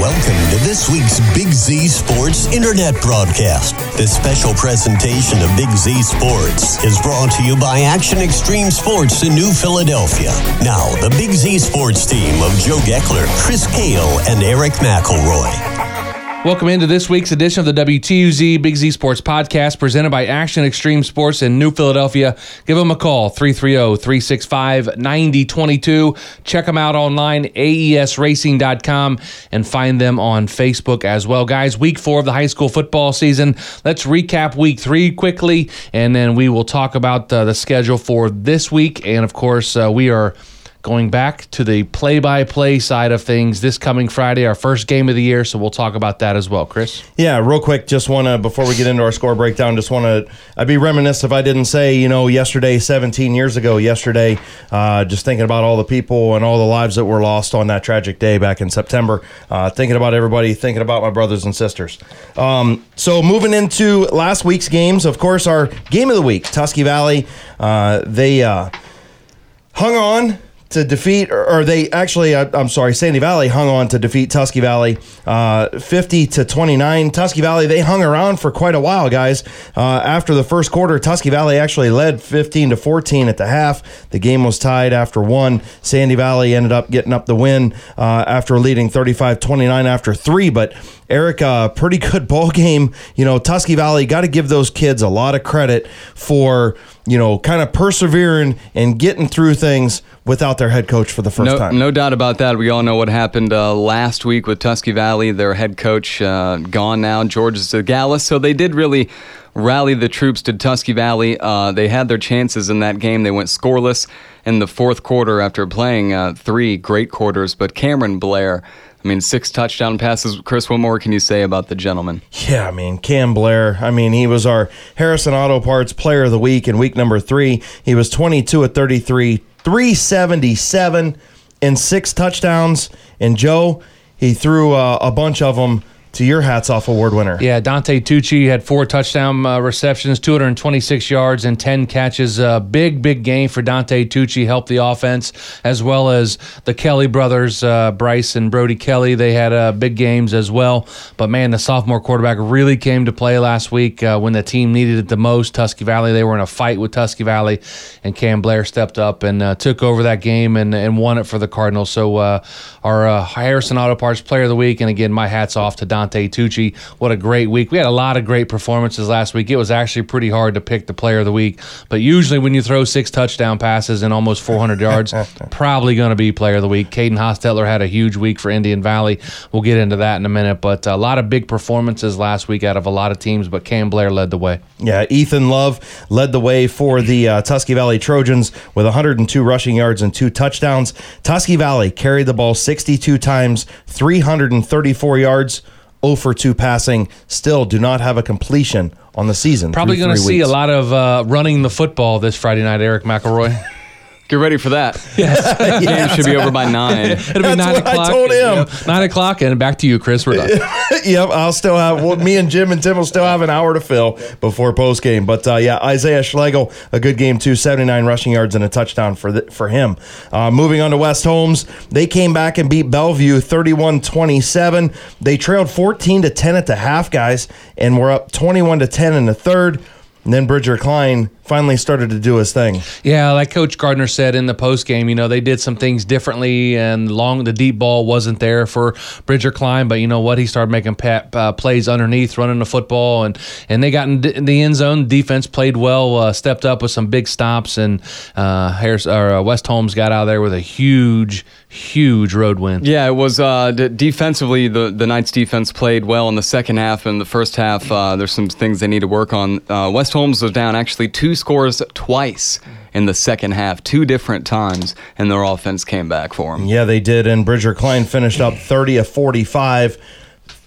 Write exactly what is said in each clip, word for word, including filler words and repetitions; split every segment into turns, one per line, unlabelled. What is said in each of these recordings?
Welcome to this week's Big Z Sports Internet broadcast. This special presentation of Big Z Sports is brought to you by Action Extreme Sports in New Philadelphia. Now, the Big Z Sports team of Joe Geckler, Chris Cale, and Eric McElroy.
Welcome into this week's edition of the W T U Z Big Z Sports Podcast presented by Action Extreme Sports in New Philadelphia. Give them a call, three three zero, three six five, nine zero two two. Check them out online, A E S racing dot com, and find them on Facebook as well. Guys, week four of the high school football season. Let's recap week three quickly, and then we will talk about uh, the schedule for this week. And, of course, uh, we are going back to the play-by-play side of things this coming Friday, our first game of the year, so we'll talk about that as well. Chris?
Yeah, real quick, just want to, before we get into our score breakdown, just want to, I'd be remiss if I didn't say, you know, yesterday, seventeen years ago, yesterday, uh, just thinking about all the people and all the lives that were lost on that tragic day back in September, uh, thinking about everybody, thinking about my brothers and sisters. Um, so moving into last week's games, of course, our game of the week, Tusky Valley, uh, they uh, hung on to defeat, or they actually, I, I'm sorry, Sandy Valley hung on to defeat Tusky Valley uh, fifty to twenty-nine. Tusky Valley, they hung around for quite a while, guys. Uh, after the first quarter, Tusky Valley actually led fifteen to fourteen at the half. The game was tied after one. Sandy Valley ended up getting up the win uh, after leading thirty-five twenty-nine after three, but Eric, a uh, pretty good ball game. You know, Tusky Valley, got to give those kids a lot of credit for, you know, kind of persevering and getting through things without their head coach for the first
no,
time.
No doubt about that. We all know what happened uh, last week with Tusky Valley. Their head coach uh, gone now, George Zagalis. So they did really rally the troops to Tusky Valley. Uh, they had their chances in that game. They went scoreless in the fourth quarter after playing uh, three great quarters. But Cameron Blair, I mean, six touchdown passes. Chris, what more can you say about the gentleman?
Yeah, I mean, Cam Blair, I mean, he was our Harrison Auto Parts Player of the Week in week number three. He was twenty-two of thirty-three, three seventy-seven, and six touchdowns. And Joe, he threw uh, a bunch of them to your Hats Off Award winner.
Yeah, Dante Tucci had four touchdown uh, receptions, two hundred twenty-six yards, and ten catches. Uh, big, big game for Dante Tucci. Helped the offense, as well as the Kelly brothers, uh, Bryce and Brody Kelly. They had uh, big games as well. But, man, the sophomore quarterback really came to play last week uh, when the team needed it the most. Tusky Valley, they were in a fight with Tusky Valley, and Cam Blair stepped up and uh, took over that game and, and won it for the Cardinals. So uh, our uh, Harrison Auto Parts Player of the Week, and, again, my hat's off to Dante Dante Tucci. What a great week. We had a lot of great performances last week. It was actually pretty hard to pick the player of the week, but usually when you throw six touchdown passes and almost four hundred yards, probably going to be player of the week. Caden Hostetler had a huge week for Indian Valley. We'll get into that in a minute, but a lot of big performances last week out of a lot of teams, but Cam Blair led the way.
Yeah, Ethan Love led the way for the uh, Tusky Valley Trojans with one hundred two rushing yards and two touchdowns. Tusky Valley carried the ball sixty-two times, three hundred thirty-four yards, zero for two passing. Still do not have a completion on the season.
Probably going to see a lot of uh, running the football this Friday night, Eric McElroy.
Get ready for that.
Yes.
The game yes. should be over by nine.
It'll be
That's
nine
what
o'clock.
I told him.
You know, nine o'clock, and back to you, Chris. We're done.
Yep, I'll still have, well, me and Jim and Tim will still have an hour to fill before post game. But uh, yeah, Isaiah Schlegel, a good game too, seventy-nine rushing yards and a touchdown for the, for him. Uh, moving on to West Holmes, they came back and beat Bellevue thirty-one twenty-seven. They trailed fourteen to ten at the half, guys, and were up twenty-one to ten in the third. And then Bridger Klein finally started to do his thing.
Yeah, like Coach Gardner said in the postgame, you know, they did some things differently, and long the deep ball wasn't there for Bridger Klein, but you know what? He started making pa- uh, plays underneath, running the football, and, and they got in, d- in the end zone. Defense played well, uh, stepped up with some big stops, and uh, Harris, or, uh, West Holmes got out of there with a huge, huge road win.
Yeah, it was uh, d- defensively, the, the Knights defense played well in the second half. In the first half, uh, there's some things they need to work on. Uh, West Holmes was down actually two scores twice in the second half, two different times, and their offense came back for them.
Yeah, they did, and Bridger Klein finished up thirty of forty-five,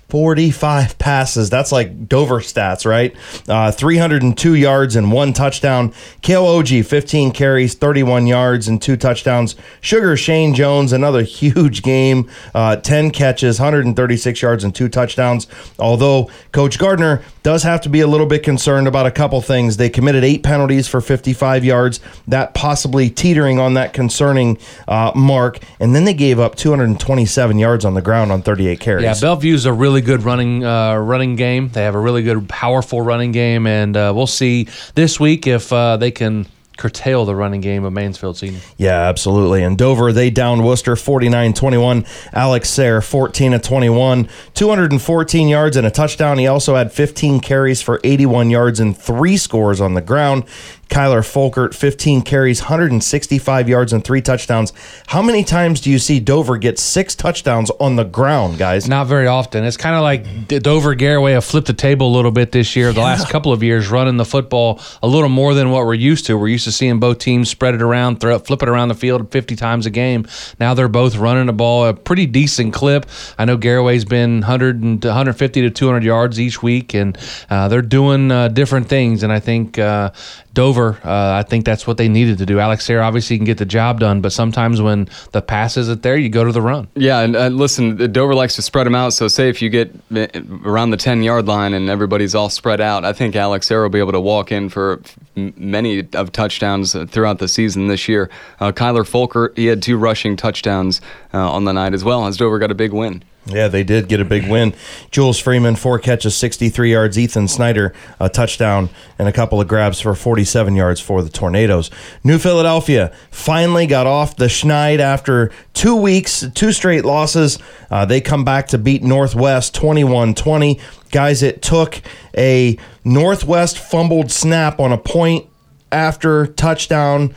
forty-five passes. That's like Dover stats, right? Uh, three hundred two yards and one touchdown. Kale Oji, fifteen carries, thirty-one yards and two touchdowns. Sugar Shane Jones, another huge game, uh, ten catches, one hundred thirty-six yards and two touchdowns. Although Coach Gardner does have to be a little bit concerned about a couple things. They committed eight penalties for fifty-five yards, that possibly teetering on that concerning uh, mark. And then they gave up two hundred twenty-seven yards on the ground on thirty-eight carries.
Yeah, Bellevue's a really good running uh, running game. They have a really good, powerful running game, and uh, we'll see this week if uh, they can curtail the running game of Mansfield Senior.
Yeah, absolutely. And Dover, they downed Worcester forty-nine twenty-one. Alex Sayre, fourteen of twenty-one, two hundred fourteen yards and a touchdown. He also had fifteen carries for eighty-one yards and three scores on the ground. Kyler Folkert, fifteen carries, one hundred sixty-five yards and three touchdowns. How many times do you see Dover get six touchdowns on the ground, guys?
Not very often. It's kind of like Dover Garaway have flipped the table a little bit this year. The yeah. last couple of years, running the football a little more than what we're used to. We're used to seeing both teams spread it around, throw, flip it around the field fifty times a game. Now they're both running the ball a pretty decent clip. I know Garaway's been one hundred and one fifty to two hundred yards each week, and uh, they're doing uh, different things. And I think uh, Dover, uh, I think that's what they needed to do. Alex Sayre obviously can get the job done, but sometimes when the pass isn't there, you go to the run.
Yeah, and uh, listen, Dover likes to spread them out, so say if you get around the ten-yard line and everybody's all spread out, I think Alex Sayre will be able to walk in for many of touchdowns throughout the season this year. Uh, Kyler Folkert, he had two rushing touchdowns uh, on the night as well, as Dover got a big win.
Yeah, they did get a big win. Jules Freeman, four catches, sixty-three yards. Ethan Snyder, a touchdown and a couple of grabs for forty-seven yards for the Tornadoes. New Philadelphia finally got off the schneid after two weeks, two straight losses. Uh, they come back to beat Northwest twenty-one twenty. Guys, it took a Northwest fumbled snap on a point after touchdown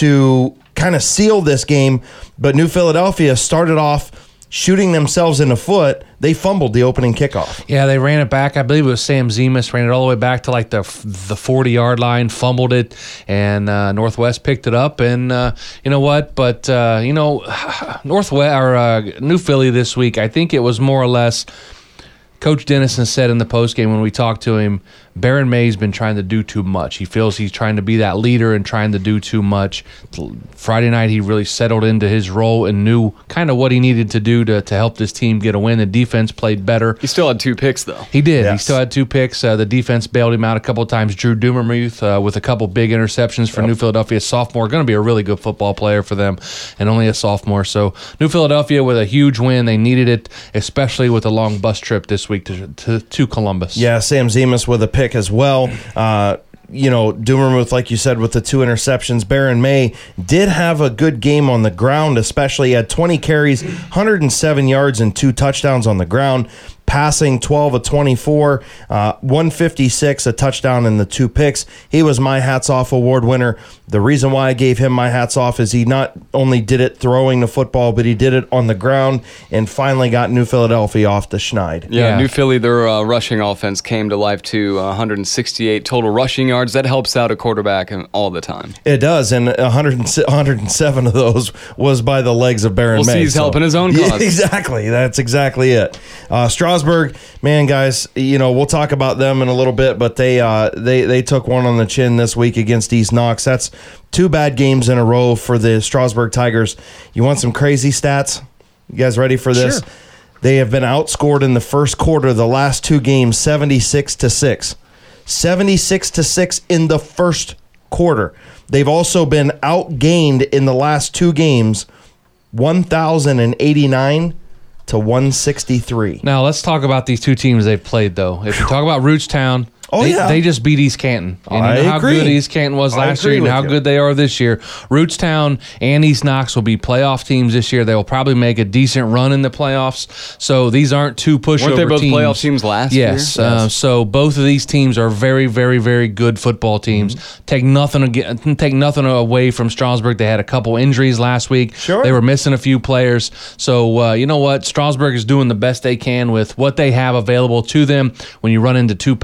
to kind of seal this game, but New Philadelphia started off shooting themselves in the foot. They fumbled the opening kickoff.
Yeah, they ran it back. I believe it was Sam Zemus ran it all the way back to like the the forty-yard line, fumbled it, and uh, Northwest picked it up. And uh, you know what? But uh, you know, Northwest or uh, New Philly this week, I think it was more or less. Coach Dennison said in the postgame when we talked to him, Baron May's been trying to do too much. He feels he's trying to be that leader and trying to do too much. Friday night, he really settled into his role and knew kind of what he needed to do to, to help this team get a win. The defense played better.
He still had two picks, though.
He did.
Yes.
He still had two picks. Uh, the defense bailed him out a couple of times. Drew Dumermuth uh, with a couple big interceptions for yep. New Philadelphia. Sophomore, going to be a really good football player for them, and only a sophomore. So New Philadelphia with a huge win. They needed it, especially with a long bus trip this week to, to, to Columbus.
Yeah, Sam Zemus with a pick as well. Uh, you know, Dumermuth, like you said, with the two interceptions. Baron May did have a good game on the ground, especially he had twenty carries, one hundred seven yards, and two touchdowns on the ground. Passing twelve of twenty-four, uh, one fifty-six, a touchdown, and the two picks. He was my hats off award winner. The reason why I gave him my hats off is he not only did it throwing the football, but he did it on the ground and finally got New Philadelphia off the schneid.
Yeah,
yeah.
New Philly, their uh, rushing offense came to life to uh, one hundred sixty-eight total rushing yards. That helps out a quarterback all the time.
It does, and one hundred, one hundred seven of those was by the legs of Baron
we'll
May.
See he's
so.
helping his own cause.
Yeah, exactly. That's exactly it. Uh, Strasburg, man, guys, you know, we'll talk about them in a little bit, but they uh, they they took one on the chin this week against East Knox. That's two bad games in a row for the Strasburg Tigers. You want some crazy stats? You guys ready for this?
Sure.
They have been outscored in the first quarter, the last two games, seventy-six to six. seventy-six to six in the first quarter. They've also been outgained in the last two games, one thousand eighty-nine to one sixty-three.
Now, let's talk about these two teams they've played, though. If you talk about Rootstown,
Oh,
they,
yeah.
they just beat East Canton. And
I
you know how
agree.
good East Canton was
I
last
agree
year and
with
how
you.
good they are this year. Rootstown and East Knox will be playoff teams this year. They will probably make a decent run in the playoffs. So these aren't two pushover teams.
Weren't they both teams. playoff teams last
yes.
year?
Uh,
Yes.
So both of these teams are very, very, very good football teams. Mm-hmm. Take nothing ag- take nothing away from Strasburg. They had a couple injuries last week.
Sure.
They were missing a few players. So uh, you know what? Strasburg is doing the best they can with what they have available to them. When you run into two powerhouses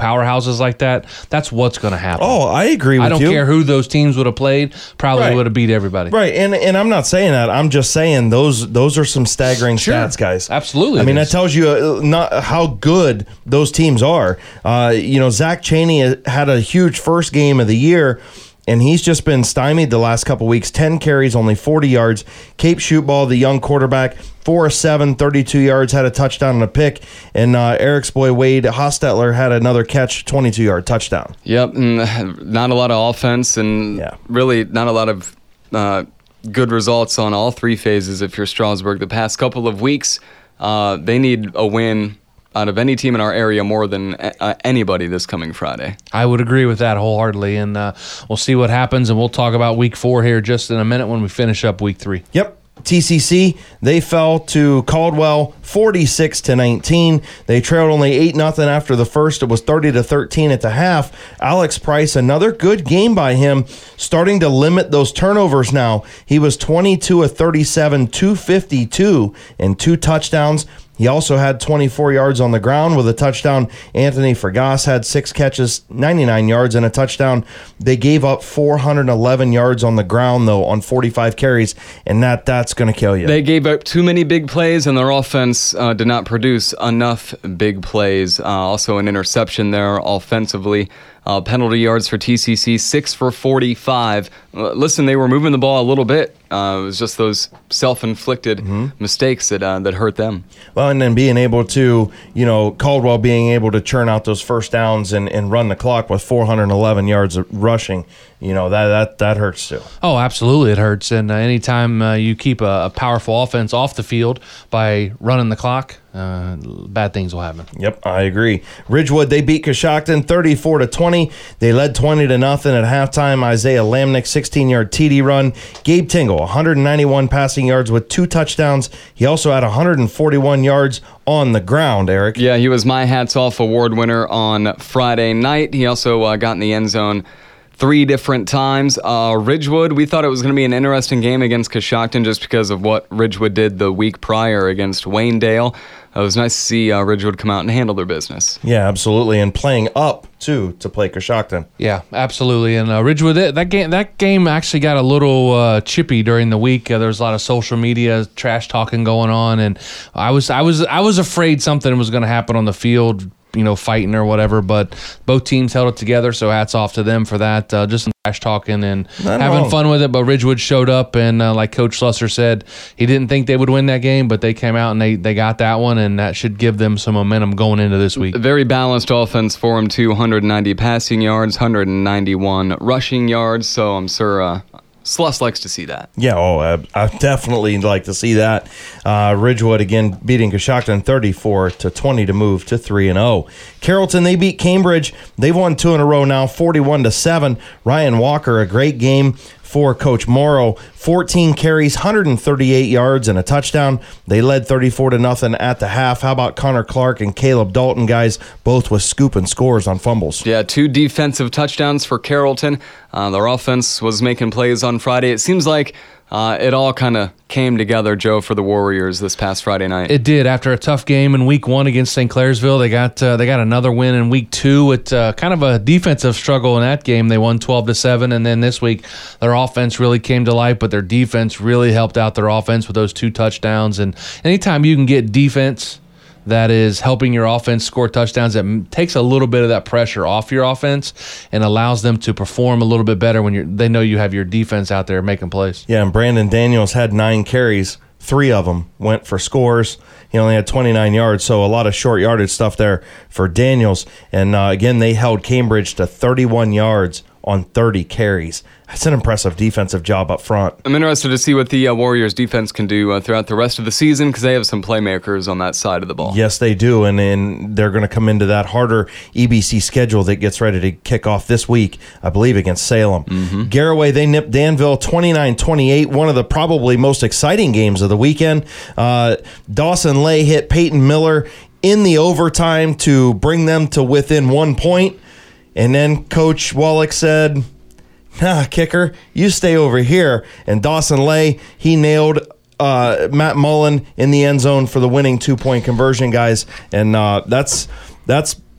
losses like that, that's what's going to happen.
Oh, I agree with you.
I don't
you.
care who those teams would have played. Probably
Right.
would have beat everybody.
Right, and and I'm not saying that. I'm just saying those those are some staggering
Sure.
stats, guys.
Absolutely
I mean,
it
that
is.
tells you uh, not how good those teams are. Uh, you know, Zach Chaney had a huge first game of the year, and he's just been stymied the last couple weeks. ten carries, only forty yards. Cape Shootball, the young quarterback, four of seven, thirty-two yards, had a touchdown and a pick. And uh, Eric's boy, Wade Hostetler, had another catch, twenty-two-yard touchdown.
Yep, and not a lot of offense, and
Yeah.
really not a lot of uh, good results on all three phases if you're Strasburg. The past couple of weeks, uh, they need a win out of any team in our area more than uh, anybody this coming Friday.
I would agree with that wholeheartedly, and uh, we'll see what happens, and we'll talk about week four here just in a minute when we finish up week three.
Yep. T C C, they fell to Caldwell forty-six to nineteen. They trailed only eight nothing after the first. It was thirty to thirteen at the half. Alex Price, another good game by him, starting to limit those turnovers now. He was twenty-two of thirty-seven, two fifty-two, and two touchdowns. He also had twenty-four yards on the ground with a touchdown. Anthony Fergas had six catches, ninety-nine yards, and a touchdown. They gave up four hundred eleven yards on the ground, though, on forty-five carries, and that that's going to kill you.
They gave up too many big plays, and their offense uh, did not produce enough big plays. Uh, also, an interception there offensively. Uh, penalty yards for T C C, six for forty-five. Uh, listen, they were moving the ball a little bit. Uh, it was just those self-inflicted
Mm-hmm.
mistakes that uh, that hurt them.
Well, and then being able to, you know, Caldwell being able to churn out those first downs and, and run the clock with four hundred eleven yards of rushing, you know, that that, that hurts too.
Oh, absolutely, it hurts. And uh, anytime uh, you keep a, a powerful offense off the field by running the clock, uh, bad things will happen.
Yep, I agree. Ridgewood, they beat Coshocton thirty-four to twenty. They led twenty to nothing at halftime. Isaiah Lamnick, sixteen-yard T D run. Gabe Tingle, one hundred ninety-one passing yards with two touchdowns. He also had one hundred forty-one yards on the ground, Eric.
Yeah, he was my Hats Off Award winner on Friday night. He also uh, got in the end zone three different times. Uh, Ridgewood, we thought it was going to be an interesting game against Coshocton just because of what Ridgewood did the week prior against Waynedale. It was nice to see uh, Ridgewood come out and handle their business.
Yeah, absolutely, and playing up too to play Coshocton.
Yeah, absolutely. And uh, Ridgewood, that game, that game actually got a little uh, chippy during the week. Uh, there was a lot of social media trash talking going on, and I was, I was, I was afraid something was going to happen on the field. You know, fighting or whatever, but both teams held it together, so hats off to them for that. Uh, just some trash talking and
Not
having
wrong.
fun with it, but Ridgewood showed up, and uh, like Coach Slusser said, he didn't think they would win that game, but they came out and they, they got that one, and that should give them some momentum going into this week.
A very balanced offense for him, too. one hundred ninety passing yards, one hundred ninety-one rushing yards, so I'm sure uh, Sluss likes to see that.
Yeah, oh, I, I definitely like to see that. Uh, Ridgewood again beating Coshocton thirty-four to twenty to move to three and zero. Carrollton, they beat Cambridge. They've won two in a row now, forty-one to seven. Ryan Walker, a great game for Coach Morrow. fourteen carries, one hundred thirty-eight yards, and a touchdown. They led thirty-four to nothing at the half. How about Connor Clark and Caleb Dalton, guys, both with scooping scores on fumbles?
Yeah, two defensive touchdowns for Carrollton. Uh, their offense was making plays on Friday. It seems like uh, it all kind of came together, Joe, for the Warriors this past Friday night.
It did. After a tough game in week one against Saint Clairsville, they got uh, they got another win in week two with uh, kind of a defensive struggle in that game. They won twelve to seven, and then this week their offense really came to life, but their defense really helped out their offense with those two touchdowns. And anytime you can get defense that is helping your offense score touchdowns, that m- takes a little bit of that pressure off your offense and allows them to perform a little bit better when you're they know you have your defense out there making plays.
Yeah, and Brandon Daniels had nine carries. Three of them went for scores. He only had twenty-nine yards, so a lot of short yardage stuff there for Daniels. And uh, again, they held Cambridge to thirty-one yards on thirty carries. That's an impressive defensive job up front.
I'm interested to see what the uh, Warriors defense can do uh, throughout the rest of the season because they have some playmakers on that side of the ball.
Yes, they do, and, and they're going to come into that harder E B C schedule that gets ready to kick off this week, I believe, against Salem. Mm-hmm. Garraway, they nipped Danville twenty-nine twenty-eight, one of the probably most exciting games of the weekend. Uh, Dawson Lay hit Peyton Miller in the overtime to bring them to within one point, and then Coach Wallach said, nah, kicker, you stay over here. And Dawson Lay, he nailed uh, Matt Mullen in the end zone for the winning two-point conversion, guys. And uh, that's that's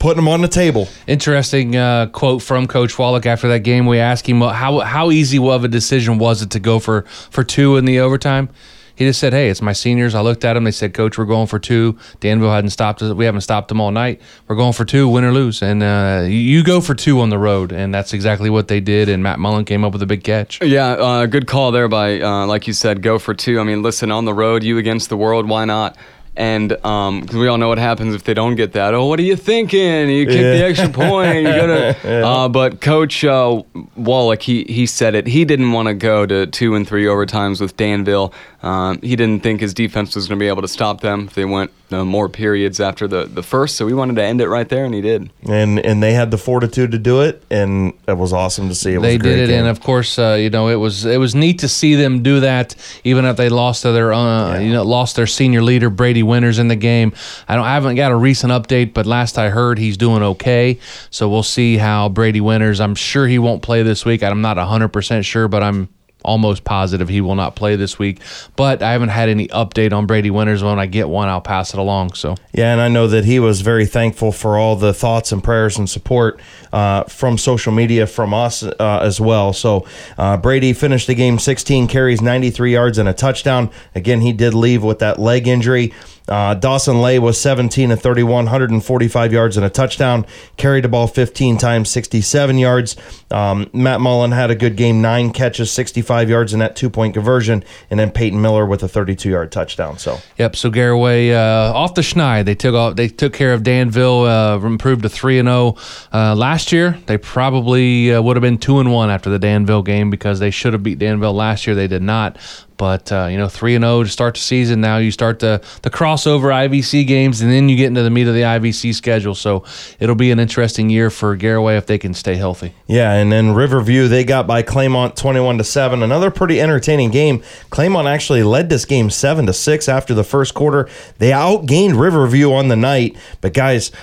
putting them on the table.
Interesting uh, quote from Coach Wallach after that game. We asked him how how easy of a decision was it to go for, for two in the overtime. He just said, hey, it's my seniors. I looked at them. They said, Coach, we're going for two. Danville hadn't stopped us. We haven't stopped them all night. We're going for two, win or lose. And uh, you go for two on the road, and that's exactly what they did, and Matt Mullen came up with a big catch.
Yeah, uh, good call there by, uh, like you said, go for two. I mean, listen, on the road, you against the world, why not? And um, 'cause we all know what happens if they don't get that. Oh, what are you thinking? You kick
Yeah.
the extra point. You gotta. yeah. uh, but Coach uh, Wallach, he he said it. He didn't want to go to two and three overtimes with Danville. Um, he didn't think his defense was going to be able to stop them if they went uh, more periods after the, the first. So he wanted to end it right there, and he did.
And and they had the fortitude to do it, and it was awesome to see. It was
They
a great
did it,
game.
and of course, uh, you know, it was it was neat to see them do that, even if they lost to their uh, you know lost their senior leader Brady Winters in the game. I don't I haven't got a recent update, but last I heard, he's doing okay. So we'll see how Brady Winters. I'm sure he won't play this week. I'm not one hundred percent sure, but I'm almost positive he will not play this week. But I haven't had any update on Brady Winters. When I get one, I'll pass it along. So
Yeah, and I know that he was very thankful for all the thoughts and prayers and support uh, from social media, from us uh, as well. So uh, Brady finished the game sixteen carries, ninety-three yards, and a touchdown. Again, he did leave with that leg injury. Uh, Dawson Lay was seventeen of thirty-one, one hundred forty-five yards and a touchdown. Carried the ball fifteen times, sixty-seven yards. Um, Matt Mullen had a good game, nine catches, sixty-five yards, and that two-point conversion. And then Peyton Miller with a thirty-two-yard touchdown. So
Yep. So Garraway uh, off the schneid. They took off. They took care of Danville. Uh, improved to three and zero uh, last year. They probably uh, would have been two and one after the Danville game because they should have beat Danville last year. They did not. But uh, you know, three and zero to start the season. Now you start the the crossover I V C games, and then you get into the meat of the I V C schedule. So it'll be an interesting year for Garraway if they can stay healthy.
Yeah, and then Riverview, they got by Claymont twenty-one to seven. Another pretty entertaining game. Claymont actually led this game seven to six after the first quarter. They outgained Riverview on the night, but guys,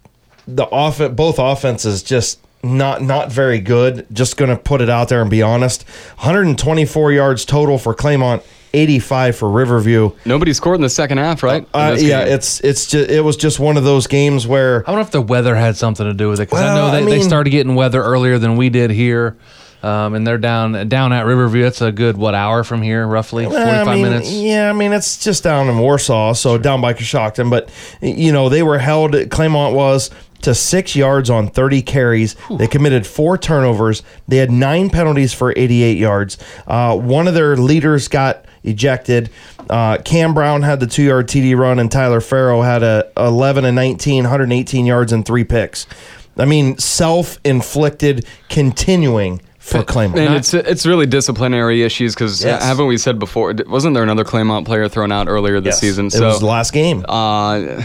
the off both offenses just not not very good. Just going to put it out there and be honest. one hundred twenty-four yards total for Claymont, eighty-five for Riverview.
Nobody scored in the second half, right?
Uh,
In this
yeah,
game.
it's it's just it was just one of those games where
I wonder if the weather had something to do with it because I
Well,
know they,
I
they
mean-
started getting weather earlier than we did here. Um, and they're down down at Riverview. That's a good, what, hour from here, roughly?
Well,
forty-five
I mean,
minutes?
Yeah, I mean, it's just down in Warsaw, so down by Coshocton. But, you know, they were held, Claymont was, to six yards on thirty carries. Whew. They committed four turnovers. They had nine penalties for eighty-eight yards. Uh, one of their leaders got ejected. Uh, Cam Brown had the two-yard T D run, and Tyler Farrow had a eleven and nineteen, one hundred eighteen yards and three picks. I mean, self-inflicted, continuing for Claymont.
And it's it's really disciplinary issues because
Yes.
haven't we said before? Wasn't there another Claymont player thrown out earlier this
Yes,
season?
it was the last game.
Uh,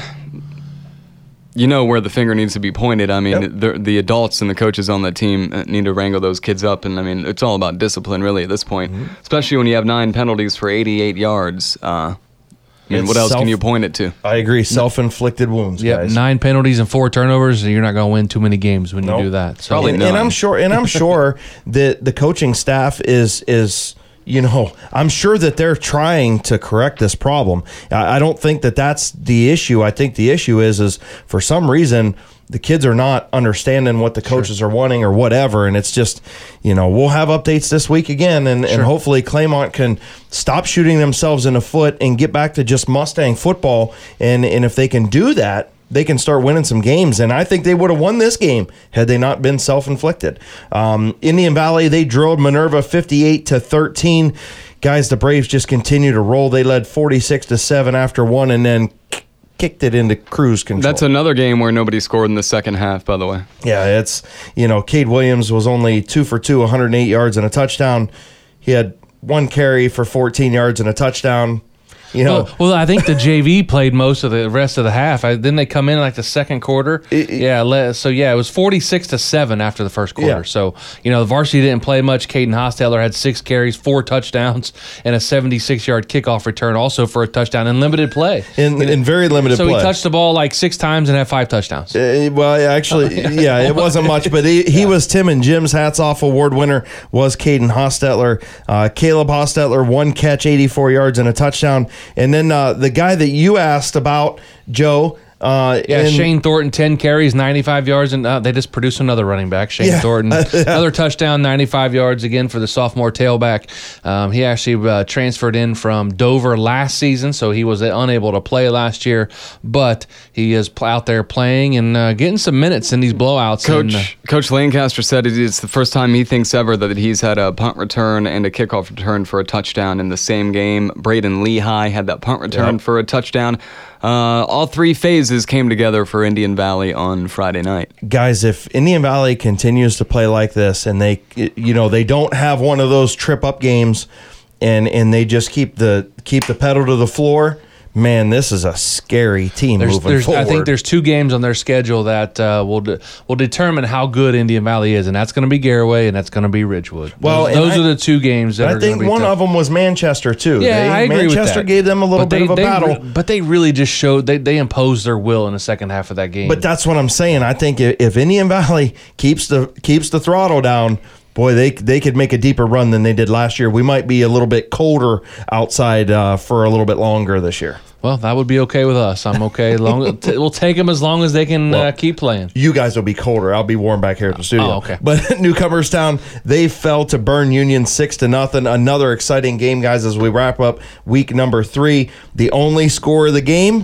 you know where the finger needs to be pointed. I mean,
Yep.
the, the adults and the coaches on the team need to wrangle those kids up. And, I mean, it's all about discipline, really, at this point,
Mm-hmm.
especially when you have nine penalties for eighty-eight yards. Uh, I mean,
It's
what else
self-
can you point it to?
I agree. Self-inflicted wounds,
Yep,
guys.
nine penalties and four turnovers. You're not going to win too many games when
Nope.
you do that. So
Probably
and,
none.
and I'm sure, and I'm sure that the coaching staff is is you know, I'm sure that they're trying to correct this problem. I, I don't think that that's the issue. I think the issue is is for some reason the kids are not understanding what the coaches are wanting or whatever, and it's just, you know, we'll have updates this week again, and, and hopefully Claymont can stop shooting themselves in the foot and get back to just Mustang football, and and if they can do that, they can start winning some games. And I think they would have won this game had they not been self-inflicted. Um, Indian Valley, they drilled Minerva fifty-eight to thirteen. Guys, the Braves just continue to roll. They led forty-six to seven after one and then k- kicked it into cruise control.
That's another game where nobody scored in the second half, by the way.
Yeah, it's, you know, Cade Williams was only two for two, one hundred eight yards and a touchdown. He had one carry for fourteen yards and a touchdown. You know,
Well, well, I think the J V played most of the rest of the half. I, didn't they come in like the second quarter?
It- it-
yeah. Le, so yeah, it was forty-six to seven after the first quarter.
Yeah.
So you know, the varsity didn't play much. Caden Hosteller had six carries, four touchdowns, and a seventy-six yard kickoff return, also for a touchdown in limited play.
in, in very limited
so
play.
he touched the ball like six times and had five touchdowns.
Uh, well, actually, yeah, it wasn't much, but he, he was Tim and Jim's Hats Off Award winner was Caden Hostetler. Uh, Caleb Hostetler, one catch, eighty-four yards and a touchdown. And then uh, the guy that you asked about, Joe, Uh,
Yeah,
and-
Shane Thornton, ten carries, ninety-five yards, and uh, they just produced another running back, Shane
Yeah.
Thornton. Another touchdown, ninety-five yards again for the sophomore tailback. Um, he actually uh, transferred in from Dover last season, so he was unable to play last year, but he is pl- out there playing and uh, getting some minutes in these blowouts.
Coach
and, uh,
Coach Lancaster said it is the first time he thinks ever that he's had a punt return and a kickoff return for a touchdown in the same game. Braden Lehigh had that punt return
Yep.
for a touchdown. Uh, all three phases came together for Indian Valley on Friday night.
Guys, if Indian Valley continues to play like this and they, you know, they don't have one of those trip up games and, and they just keep the, keep the pedal to the floor, man, this is a scary team
There's,
moving
there's,
forward.
I think there's two games on their schedule that uh, will de- will determine how good Indian Valley is, and that's going to be Garaway and that's going to be Ridgewood.
Well,
those,
and
those
I-
are the two games that
I
are going
think
to be
one
tough.
of them was Manchester too.
Yeah,
they,
I agree with that.
Manchester gave them a little
But
bit
they-
of a
they
battle.
re- but they really just showed they they imposed their will in the second half of that game.
But that's what I'm saying. I think if, if Indian Valley keeps the keeps the throttle down, boy, they they could make a deeper run than they did last year. We might be a little bit colder outside uh, for a little bit longer this year.
well, that would be okay with us. I'm okay. Long, t- we'll take them as long as they can uh, keep playing.
You guys will be colder. I'll be warm back here at the studio.
Oh, okay.
But Newcomerstown, they fell to Bern Union six to nothing. Another exciting game, guys, as we wrap up week number three. The only score of the game,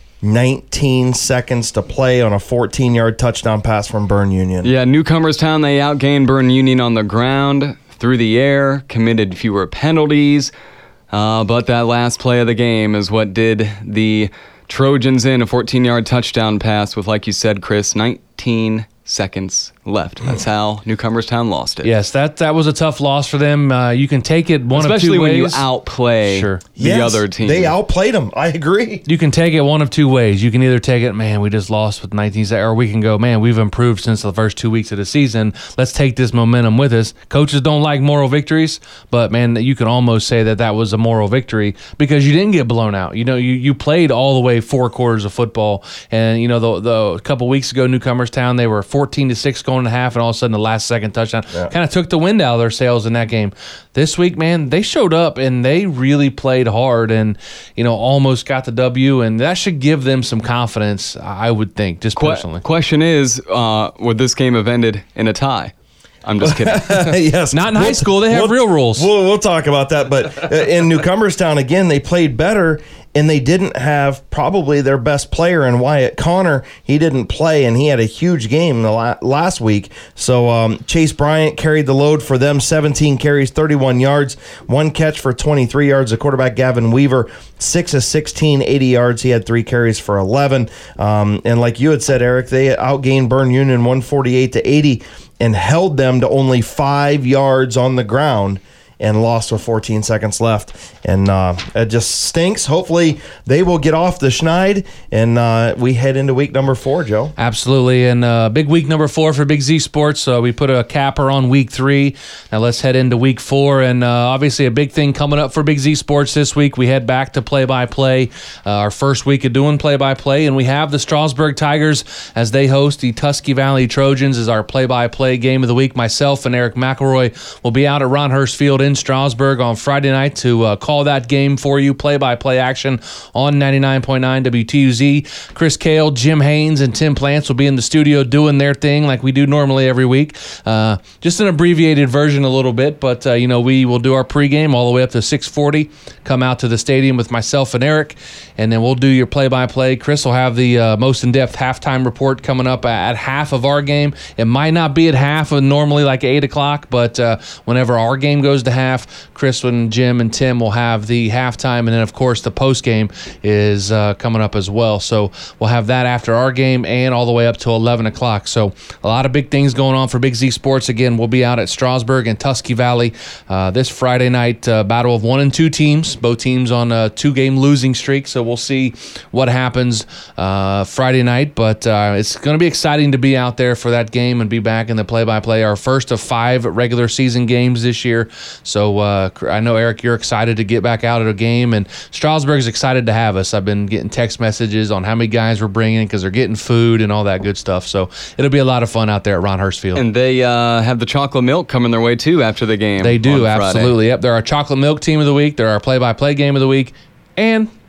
nineteen seconds to play on a fourteen-yard touchdown pass from Bern Union.
Yeah, Newcomerstown, they outgained Bern Union on the ground, through the air, committed fewer penalties. Uh, but that last play of the game is what did the Trojans in, a fourteen-yard touchdown pass with, like you said, Chris, nineteen seconds left. That's how Newcomerstown lost it.
Yes, that that was a tough loss for them. Uh, you can take it one
Especially
of two
when you
ways.
outplay
Sure.
the
Yes,
other team.
They outplayed them. I agree.
You can take it one of two ways. You can either take it, man, we just lost with nineteen seconds, or we can go, man, we've improved since the first two weeks of the season. Let's take this momentum with us. Coaches don't like moral victories, but man, you can almost say that that was a moral victory because you didn't get blown out. You know, you, you played all the way four quarters of football, and you know, the, the a couple weeks ago, Newcomerstown, they were fourteen to six going to half, and all of a sudden, the last second touchdown
Yeah.
kind of took the wind out of their sails in that game. This week, man, they showed up and they really played hard, and you know, almost got the W, and that should give them some confidence, I would think, just
Que-
personally.
question is, uh, would this game have ended in a tie? I'm just kidding.
Yes.
Not in high school. They have real rules.
We'll, we'll talk about that. But uh, in Newcomerstown, again, they played better, and they didn't have probably their best player in Wyatt Connor. He didn't play, and he had a huge game the la- last week. So um, Chase Bryant carried the load for them, seventeen carries, thirty-one yards, one catch for twenty-three yards. The quarterback, Gavin Weaver, six of sixteen, eighty yards. He had three carries for eleven. Um, and like you had said, Eric, they outgained Bern Union one forty-eight to eighty and held them to only five yards on the ground and lost with fourteen seconds left. And uh, it just stinks. Hopefully they will get off the schneid, and uh, we head into week number four, Joe.
Absolutely, and uh, big week number four for Big Z Sports. So we put a capper on week three. Now let's head into week four, and uh, obviously a big thing coming up for Big Z Sports this week. We head back to play-by-play, uh, our first week of doing play-by-play, and we have the Strasburg Tigers as they host the Tusky Valley Trojans as our play-by-play game of the week. Myself and Eric McElroy will be out at Ron Hurst Field in Strasburg on Friday night to uh, call that game for you, play-by-play action on ninety-nine point nine W T U Z. Chris Kale, Jim Haynes, and Tim Plants will be in the studio doing their thing like we do normally every week. Uh, just an abbreviated version a little bit, but uh, you know, we will do our pregame all the way up to six forty, come out to the stadium with myself and Eric, and then we'll do your play-by-play. Chris will have the uh, most in-depth halftime report coming up at half of our game. It might not be at half of normally like eight o'clock, but uh, whenever our game goes to half, Chris and Jim and Tim will have the halftime, and then of course the post game is uh, coming up as well. So we'll have that after our game and all the way up to eleven o'clock. So a lot of big things going on for Big Z Sports. Again, we'll be out at Strasburg and Tusky Valley uh, this Friday night. Uh, battle of one and two teams, both teams on a two-game losing streak. So we'll see what happens uh, Friday night. But uh, it's going to be exciting to be out there for that game and be back in the play-by-play. Our first of five regular season games this year. So uh, I know, Eric, you're excited to get back out at a game, and Strasburg's excited to have us. I've been getting text messages on how many guys we're bringing because they're getting food and all that good stuff. So it'll be a lot of fun out there at Ron Hurst Field.
And they uh, have the chocolate milk coming their way, too, after the game.
They do,
on Friday.
absolutely. Yep, they're our chocolate milk team of the week. They're our play-by-play game of the week. And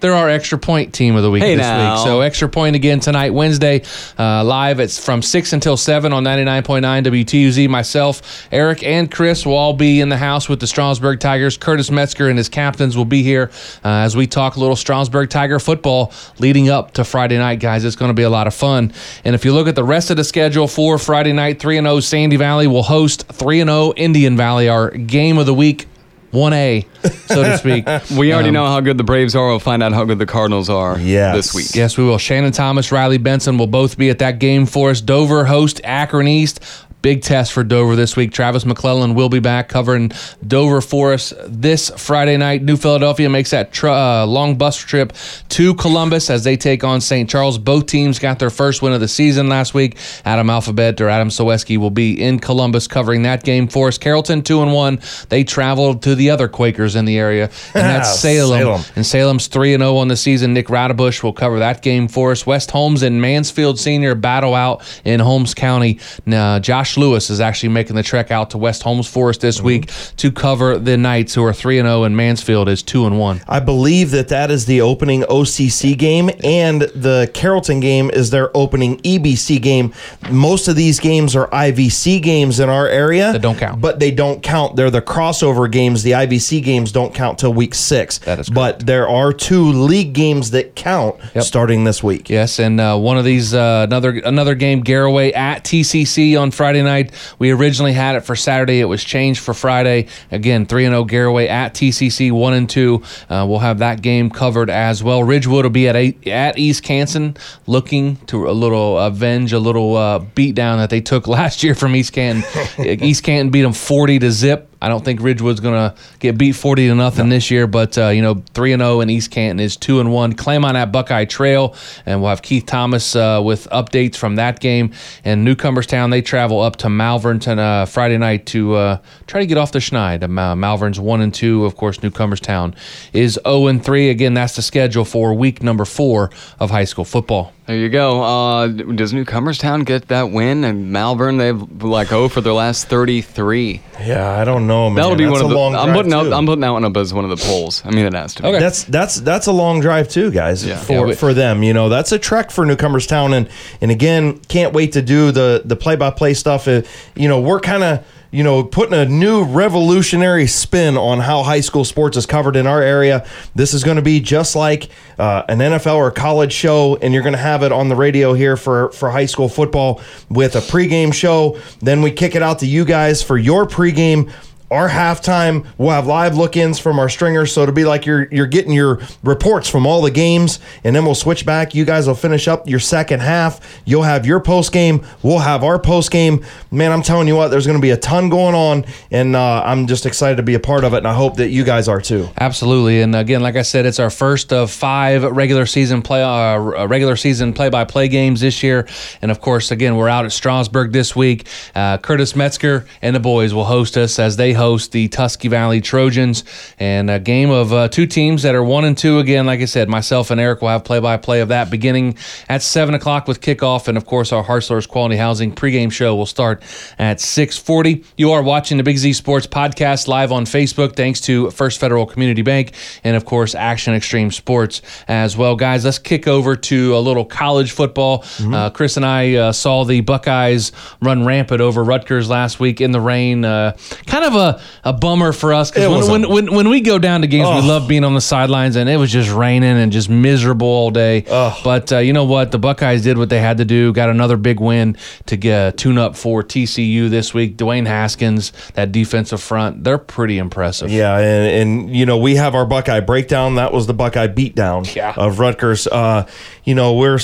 they're our extra point team of the week
Hey,
this
now.
week. So extra point again tonight, Wednesday, uh, live. It's from six until seven on ninety-nine point nine W T U Z. Myself, Eric, and Chris will all be in the house with the Strasburg Tigers. Curtis Metzger and his captains will be here uh, as we talk a little Strasburg Tiger football leading up to Friday night, guys. It's going to be a lot of fun. And if you look at the rest of the schedule for Friday night, three and oh Sandy Valley will host three and oh Indian Valley, our game of the week. one A, so to speak.
We already
Um,
know how good the Braves are. We'll find out how good the Cardinals are
Yes.
this week.
Yes, we will. Shannon Thomas, Riley Benson will both be at that game for us. Dover host Akron East. Big test for Dover this week. Travis McClellan will be back covering Dover for us this Friday night. New Philadelphia makes that tr- uh, long bus trip to Columbus as they take on Saint Charles. Both teams got their first win of the season last week. Adam Alphabet or Adam Soweski will be in Columbus covering that game for us. Carrollton two and one. They traveled to the other Quakers in the area, and that's Salem.
Salem.
And Salem's three and oh on the season. Nick Radabush will cover that game for us. West Holmes and Mansfield Senior battle out in Holmes County. Now, Josh Lewis is actually making the trek out to West Holmes for us this mm-hmm. week to cover the Knights, who are three and oh, and Mansfield is two and one.
I believe that that is the opening O C C game, and the Carrollton game is their opening E B C game. Most of these games are I V C games in our area.
That don't count.
But they don't count. They're the crossover games. The I V C games don't count till week six.
That is correct.
But there are two league games that count
Yep.
starting this week.
Yes, and uh, one of these, uh, another another game, Garraway at T C C on Friday night. We originally had it for Saturday. It was changed for Friday. Again, three and oh Garraway at T C C, one and two. Uh, we'll have that game covered as well. Ridgewood will be at eight, at East Canton, looking to a little avenge a little uh, beatdown that they took last year from East Canton. East Canton beat them forty to zip. I don't think Ridgewood's going to get beat forty to nothing no. this year, but uh, you know, three and oh and East Canton is two and one. Claymont at Buckeye Trail, and we'll have Keith Thomas uh, with updates from that game. And Newcomerstown, they travel up to Malvern uh, Friday night to uh, try to get off the schneid. Uh, Malvern's one and two, of course. Newcomerstown is oh and three. Again, that's the schedule for week number four of high school football.
There you go. Uh, does Newcomerstown get that win? And Malvern, they've like oh for their last thirty-three.
Yeah, I don't know, man.
That'll be
that's
one of the.
long
I'm putting
drive
out.
too.
I'm putting that one up as one of the polls. I mean, it has to be.
Okay.
That's that's that's a long drive too, guys.
Yeah.
For
Yeah, but-
for them, you know, that's a trek for Newcomerstown, and and again, can't wait to do the the play by play stuff. Uh, you know, we're kind of. You know, putting a new revolutionary spin on how high school sports is covered in our area. This is going to be just like uh, an N F L or college show, and you're going to have it on the radio here for, for high school football with a pregame show. Then we kick it out to you guys for your pregame. Our halftime, we'll have live look-ins from our stringers, so it'll be like you're you're getting your reports from all the games, and then we'll switch back. You guys will finish up your second half. You'll have your post-game. We'll have our post-game. Man, I'm telling you what, there's going to be a ton going on, and uh, I'm just excited to be a part of it, and I hope that you guys are too.
Absolutely, and again, like I said, it's our first of five regular season play, uh, regular season play-by-play games this year, and of course, again, we're out at Strasburg this week. Uh, Curtis Metzger and the boys will host us as they host the Tusky Valley Trojans, and a game of uh, two teams that are one and two. Again, like I said, myself and Eric will have play-by-play of that beginning at seven o'clock with kickoff, and of course, our Hartzler's Quality Housing pregame show will start at six forty. You are watching the Big Z Sports Podcast live on Facebook, thanks to First Federal Community Bank, and of course, Action Extreme Sports as well. Guys, let's kick over to a little college football. Mm-hmm. Uh, Chris and I uh, saw the Buckeyes run rampant over Rutgers last week in the rain. Uh, kind of a a bummer for us, because when, when, when, when we go down to games, oh. we love being on the sidelines, and it was just raining and just miserable all day. Oh. But uh, you know what? The Buckeyes did what they had to do, got another big win to get tune up for T C U this week. Dwayne Haskins, that defensive front, they're pretty impressive.
Yeah, and, and you know, we have our Buckeye breakdown. That was the Buckeye beatdown yeah. of Rutgers. Uh, you know, we're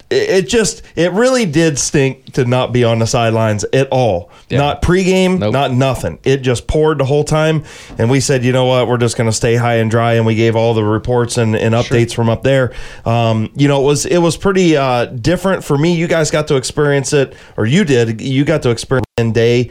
it just it really did stink to not be on the sidelines at all. Yeah. Not pregame, nope. not nothing. It just poured the whole time, and we said, you know what, we're just going to stay high and dry, and we gave all the reports and, and updates sure. from up there. Um, you know, it was it was pretty uh, different for me. You guys got to experience it, or you did. You got to experience it in day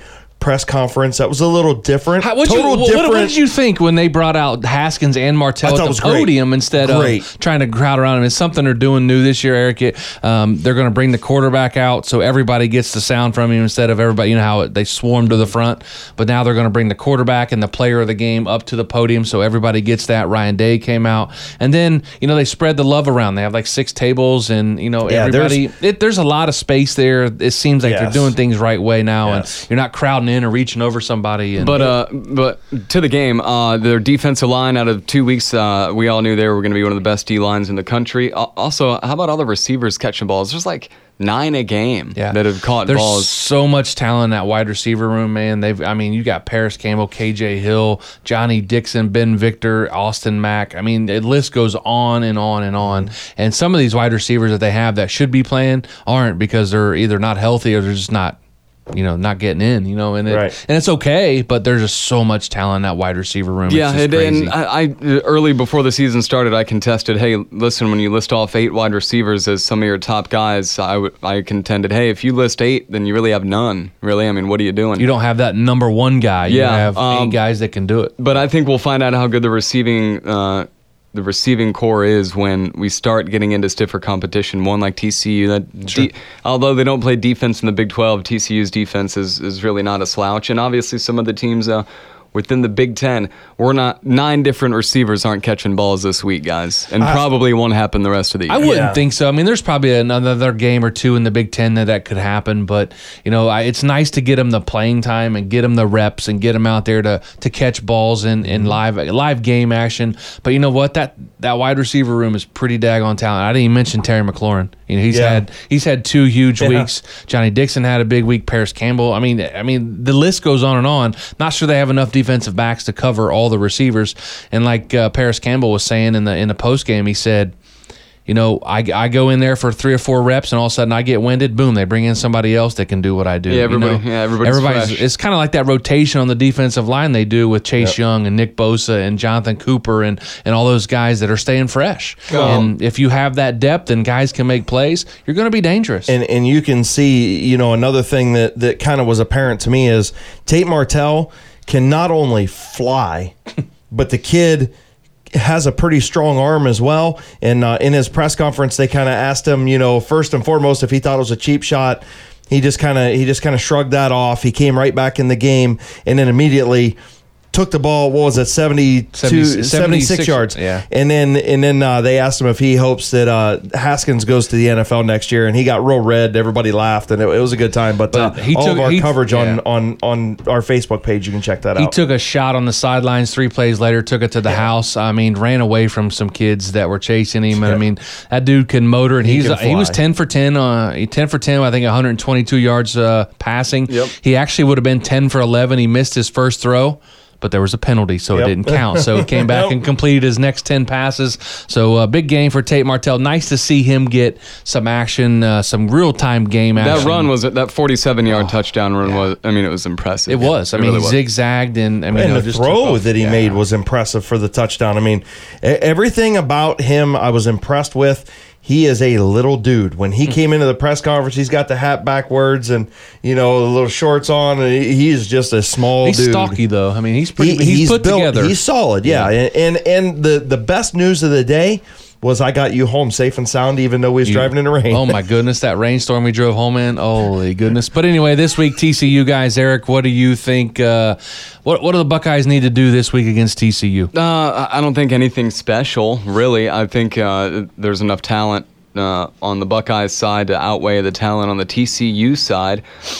press conference. That was a little different.
How, what'd
Total
you, what,
different.
What did you think when they brought out Haskins and Martell
I thought
at
it
the
was great.
podium instead
Great.
of trying to crowd around him? It's something they're doing new this year, Eric. It, um, they're going to bring the quarterback out so everybody gets the sound from him instead of everybody. You know how it, they swarm to the front, but now they're going to bring the quarterback and the player of the game up to the podium so everybody gets that. Ryan Day came out, and then you know they spread the love around. They have like six tables, and you know
Yeah,
everybody.
there's,
it, there's a lot of space there. It seems like
yes.
they're doing things right way now,
Yes.
and you're not crowding in or reaching over somebody. And,
But uh, but to the game, uh, their defensive line out of two weeks, uh, we all knew they were going to be one of the best D lines in the country. Uh, also, how about all the receivers catching balls? There's like nine a game
Yeah.
that have caught
There's
balls.
so much talent in that wide receiver room, man. They've, I mean, you got Paris Campbell, K J Hill, Johnny Dixon, Ben Victor, Austin Mack. I mean, the list goes on and on and on. And some of these wide receivers that they have that should be playing aren't because they're either not healthy or they're just not, you know, not getting in. You know, and it,
Right.
and it's okay, but there's just so much talent in that wide receiver room.
Yeah,
it's just
and,
crazy.
and I, I early before the season started, I contested, hey, listen, when you list off eight wide receivers as some of your top guys, I, w- I contended, hey, if you list eight, then you really have none. Really, I mean, what are you doing?
you don't have that number one guy. You
Yeah,
have
um,
eight guys that can do it.
But I think we'll find out how good the receiving uh, the receiving core is when we start getting into stiffer competition. One like T C U, that
Sure.
de- although they don't play defense in the Big twelve, T C U's defense is, is really not a slouch. And obviously, some of the teams uh, within the Big Ten, we're not nine different receivers aren't catching balls this week, guys, and
I-
probably won't happen the rest of the year.
I wouldn't
Yeah.
think so. I mean, there's probably another game or two in the Big Ten that that could happen, but you know, I, it's nice to get them the playing time and get them the reps and get them out there to to catch balls in, in live live game action. But you know what? That that wide receiver room is pretty daggone talent. I didn't even mention Terry McLaurin. You know, he's
Yeah.
had he's had two huge
Yeah.
weeks. Johnny Dixon had a big week. Paris Campbell. I mean, I mean, the list goes on and on. Not sure they have enough defensive backs to cover all the receivers. And like uh, Paris Campbell was saying in the in the post game, he said, you know, I, I go in there for three or four reps, and all of a sudden I get winded. Boom, they bring in somebody else that can do what I do.
Yeah, everybody-
You know?
yeah, everybody's fresh.
It's kind of like that rotation on the defensive line they do with Chase
Yep.
Young and Nick Bosa and Jonathan Cooper and and all those guys that are staying fresh.
Well-
and if you have that depth and guys can make plays, you're going to be dangerous.
And and you can see, you know, another thing that, that kind of was apparent to me is Tate Martell can not only fly, but the kid has a pretty strong arm as well. And uh, in his press conference, they kind of asked him, you know, first and foremost, if he thought it was a cheap shot. He just kind of he just kind of shrugged that off. He came right back in the game, and then immediately took the ball. What was it, seventy-two,
seventy-
seventy-six
seventy-six
yards?
yeah.
And then and then uh, they asked him if he hopes that uh, Haskins goes to the N F L next year, and he got real red. Everybody laughed, and it, it was a good time. But, uh,
But he
all
took-
of our
he-
coverage on,
yeah.
on on our Facebook page, you can check that
He
out.
took a shot on the sidelines three plays later, took it to the house. I mean, ran away from some kids that were chasing him. And I
Yeah.
mean, that dude can motor, and
He
he's
can
he was
fly.
ten for ten. Uh, he ten for ten. I think one hundred twenty-two yards uh, passing.
Yep.
He actually would have been ten for eleven. He missed his first throw, but there was a penalty, so
Yep.
it didn't count. So he came back
Nope.
and completed his next ten passes. So uh, big game for Tate Martell. Nice to see him get some action, uh, some real time game action.
That run was that forty-seven yard touchdown run was. I mean, it was impressive.
It was. I
It
mean,
really
he
was.
zigzagged and I mean,
and
no,
the
just took
throw
off.
that he
Yeah.
made was impressive for the touchdown. I mean, e- everything about him I was impressed with. He is a little dude. When he came into the press conference, he's got the hat backwards and, you know, the little shorts on. And he- he's just a small
He's
dude.
stocky though. I mean, he's pretty.
He-
he's, put
built,
together.
He's solid, yeah.
Yeah.
And, and and the the best news of the day was I got you home safe and sound, even though we was driving in the rain.
Oh my goodness, that rainstorm we drove home in. Holy goodness! But anyway, this week T C U guys, Eric, what do you think? Uh, what what do the Buckeyes need to do this week against T C U?
Uh, I I don't think anything special, really. I think uh, there's enough talent uh, on the Buckeyes side to outweigh the talent on the T C U side.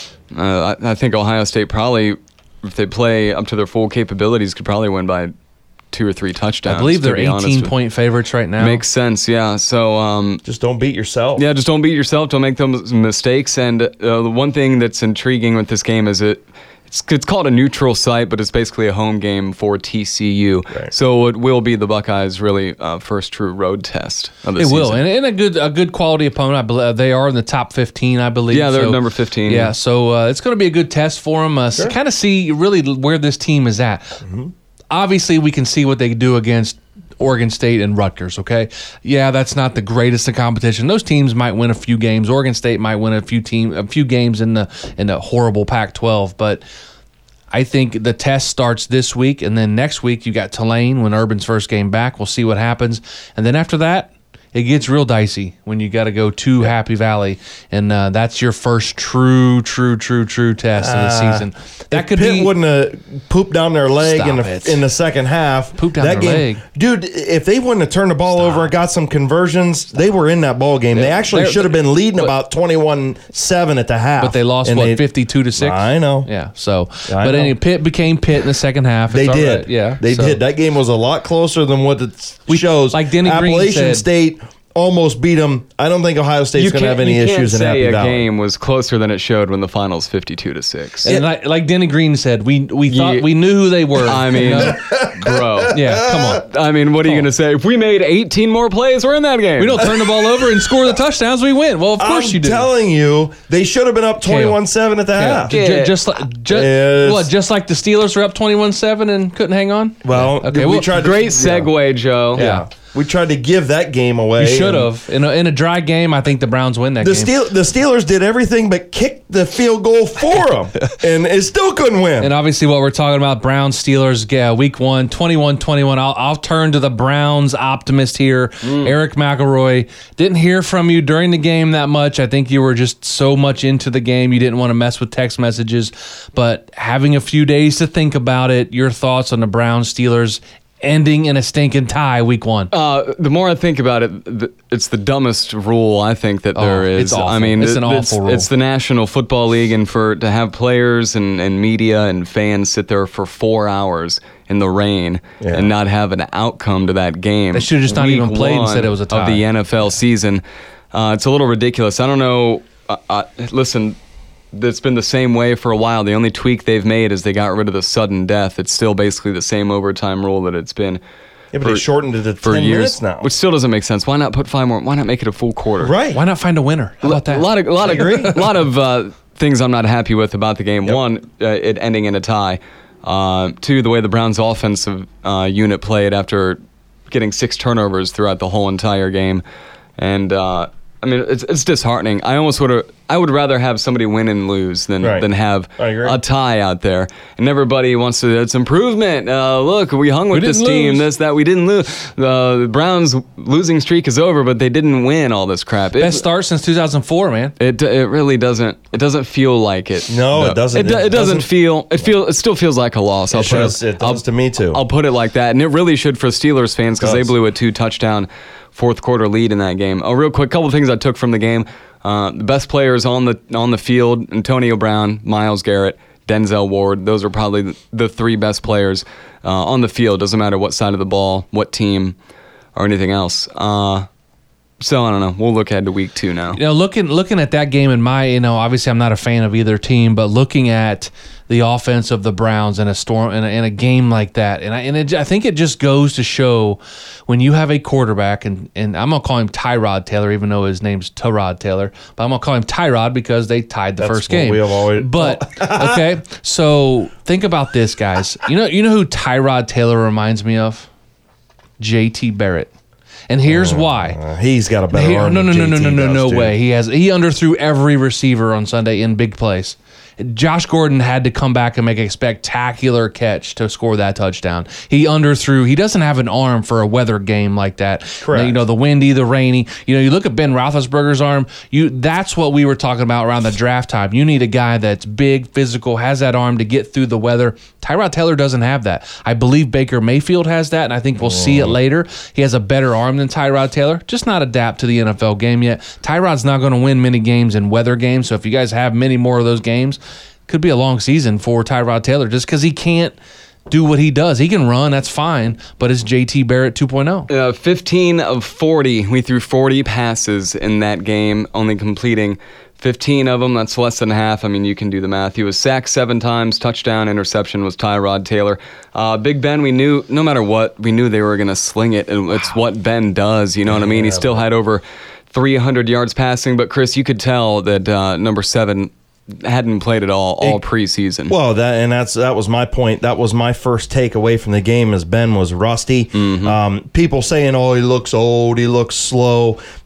Uh, I, I think Ohio State probably, if they play up to their full capabilities, could probably win by two or three touchdowns.
I believe
to
they're
be honest
eighteen
with-
point favorites right now.
Makes sense, yeah. So, um,
Just don't beat yourself.
yeah, just don't beat yourself. Don't make those mistakes. And uh, the one thing that's intriguing with this game is it. It's, it's called a neutral site, but it's basically a home game for T C U.
Right.
So it will be the Buckeyes' really uh, first true road test of the
It
season.
will, and, and a good a good quality opponent. I believe they are in the top fifteen. I believe.
Yeah, they're
So,
number fifteen.
Yeah, so uh, it's going to be a good test for them. Uh,
Sure.
to kind of see really where this team is at.
Mm-hmm.
Obviously, we can see what they do against Oregon State and Rutgers, okay? Yeah, that's not the greatest of competition. Those teams might win a few games. Oregon State might win a few team a few games in the in the horrible Pac twelve, but I think the test starts this week, and then next week you got Tulane when Urban's first game back. We'll see what happens. And then after that, it gets real dicey when you got to go to yeah. Happy Valley, and uh, that's your first true, true, true, true test uh, of the season. That could
Pitt
be
wouldn't have pooped down their leg in the
it.
in the second half.
Pooped down
that
their
game,
leg,
dude. If they wouldn't have turned the ball Stop. over and got some conversions, they were in that ball game. They, they actually should have been leading but, about twenty-one seven at the half,
but they lost what fifty-two to six.
I know.
Yeah. So,
I
but
know.
anyway, Pitt became Pitt in the second half.
It's they did.
Right. Yeah,
they
so.
did. That game was a lot closer than what it
we,
shows.
Like Denny Green
Appalachian
said,
State almost beat them. I don't think Ohio State's going to have any issues in Happy
Valley. You can't say a
Valley.
game was closer than it showed when the finals fifty-two to six.
And like, like Denny Green said, we we thought
yeah.
we knew who they were.
I mean, you know? bro.
Yeah, come on.
I mean, what are you going to say? If we made eighteen more plays, we're in that game.
We don't turn the ball over and score the touchdowns, we win. Well, of course
I'm
you do.
I'm telling you, they should have been up twenty-one seven at the
yeah.
half.
Yeah. Just, just, like, just,
yes.
what, just like the Steelers were up twenty-one seven and couldn't hang on?
Well,
okay,
we
well,
tried to,
great segue,
yeah.
Joe.
Yeah.
Yeah.
We tried to give that game away.
You should have. In a, in a dry game, I think the Browns win that
the
game.
Steel, the Steelers did everything but kick the field goal for them, and it still couldn't win.
And obviously what we're talking about, Browns, Steelers, yeah, week one, twenty-one twenty-one. I'll, I'll turn to the Browns optimist here. Mm. Eric McElroy. Didn't hear from you during the game that much. I think you were just so much into the game, you didn't want to mess with text messages. But having a few days to think about it, your thoughts on the Browns, Steelers, ending in a stinking tie week one.
Uh, the more I think about it, th- it's the dumbest rule I think that
oh,
there is.
It's awful.
I mean,
it's an
it,
awful
it's,
rule.
It's the National Football League, and for to have players and, and media and fans sit there for four hours in the rain
yeah.
and not have an outcome to that game.
They should have just not even played and said it was a tie.
Of the N F L season. Uh, it's a little ridiculous. I don't know. Uh, uh, listen, it's been the same way for a while. The only tweak they've made is they got rid of the sudden death. It's still basically the same overtime rule that it's been.
Yeah, but
for,
they shortened it to
for
ten
years
minutes now,
which still doesn't make sense. Why not put five more? Why not make it a full quarter?
Right?
Why not find a winner? How about that?
A lot of, a lot of, a lot of uh, things I'm not happy with about the game. Yep. One, uh, it ending in a tie. Uh, two, the way the Browns' offensive uh, unit played after getting six turnovers throughout the whole entire game, and uh, I mean it's it's disheartening. I almost would have. I would rather have somebody win and lose than
right.
than have
I agree.
a tie out there. And everybody wants to. It's improvement. Uh, look, we hung with
we
this team.
Lose.
This that we didn't lose. Uh, the Browns' losing streak is over, but they didn't win all this crap. It,
Best start since two thousand four, man.
It it really doesn't. It doesn't feel like it.
No, it doesn't.
It, do,
It
it doesn't,
doesn't-
feel. It feel. It still feels like a loss. I'll
It
put
does- it does
I'll-
to me, too.
I'll put it like that, and it really should for Steelers fans because they
does.
blew a two touchdown fourth quarter lead in that game. Oh, real quick, couple things I took from the game. Uh, the best players on the on the field: Antonio Brown, Myles Garrett, Denzel Ward. Those are probably the, the three best players uh, on the field. Doesn't matter what side of the ball, what team, or anything else. Uh, so I don't know. We'll look ahead to week two now.
You know, looking looking at that game in my, you know, obviously I'm not a fan of either team, but looking at the offense of the Browns in a storm in a, in a game like that, and I and it, I think it just goes to show when you have a quarterback, and, and I'm gonna call him Tyrod Taylor, even though his name's Tyrod Taylor, but I'm gonna call him Tyrod because they tied the
That's
first
what
game.
we have always-
But okay, so think about this, guys. You know, you know who Tyrod Taylor reminds me of? J T Barrett. And here's
uh,
why.
Uh, he's got a better
Here-
arm
no, no,
than
no, no,
J T
no, no,
does,
no
dude.
way. He has he underthrew every receiver on Sunday in big plays. Josh Gordon had to come back and make a spectacular catch to score that touchdown. He underthrew. He doesn't have an arm for a weather game like that.
Correct.
You know, the windy, the rainy. You know, you look at Ben Roethlisberger's arm. You that's what we were talking about around the draft time. You need a guy that's big, physical, has that arm to get through the weather. Tyrod Taylor doesn't have that. I believe Baker Mayfield has that, and I think we'll see it later. He has a better arm than Tyrod Taylor, just not adapt to the N F L game yet. Tyrod's not going to win many games in weather games, so if you guys have many more of those games, could be a long season for Tyrod Taylor just because he can't do what he does. He can run, that's fine, but it's J T Barrett two point oh.
Uh, fifteen of forty. We threw forty passes in that game, only completing fifteen of them. That's less than half. I mean, you can do the math. He was sacked seven times. Touchdown, interception was Tyrod Taylor. Uh, Big Ben, we knew, no matter what, we knew they were going to sling it. It's what Ben does, you know what I mean? He still had over three hundred yards passing, but Chris, you could tell that uh, number seven hadn't played at all all
It-
preseason.
Well, that and that's that was my point. That was my first takeaway from the game. As Ben was rusty.
Mm-hmm.
Um, people saying, "Oh, he looks old. He looks slow."